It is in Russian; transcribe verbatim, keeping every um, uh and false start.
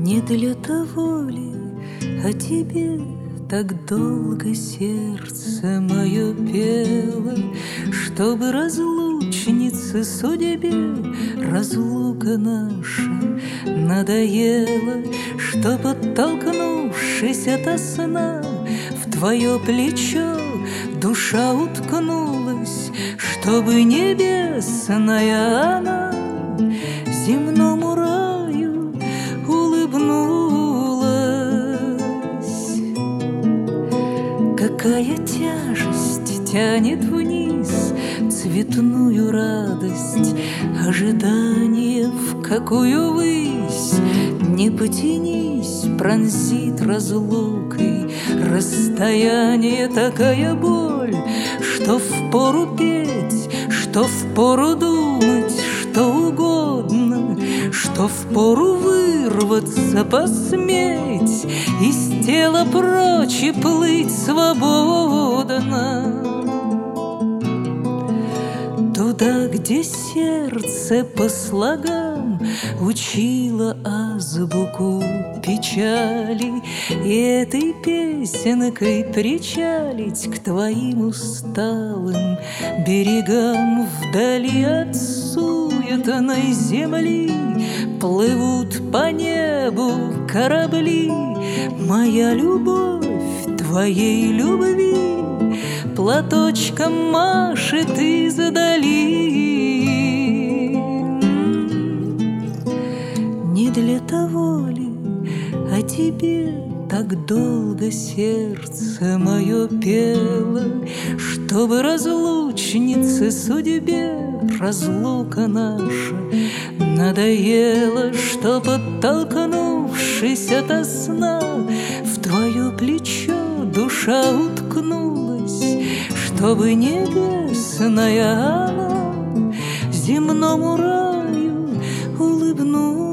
Не для того ли о тебе так долго сердце мое пело, чтобы разлучнице судьбе разлука наша надоела, чтоб, оттолкнувшись ото сна, в твое плечо душа уткнулась, чтобы небесная она земному раю улыбнулась. Какая тяжесть тянет вниз цветную радость, ожидание, в какую высь не потянись, пронзит разлукой расстояние. Такая боль, что впору петь, что впору думать, что угодно, что впору вырваться, посметь из тела прочь и плыть свободно. Туда, где сердце по слогам учило азбуку печали, и этой песенкой причалить к твоим усталым берегам. Вдали от суетной земли плывут по небу корабли. Моя любовь твоей любви платочком машет издали. Не для того ли о тебе так долго сердце мое пело, чтобы разлучнице судьбе разлука наша надоела, чтоб, оттолкнувшись ото сна, в твое плечо душа уткнулась, чтобы небесная она земному раю улыбнулась.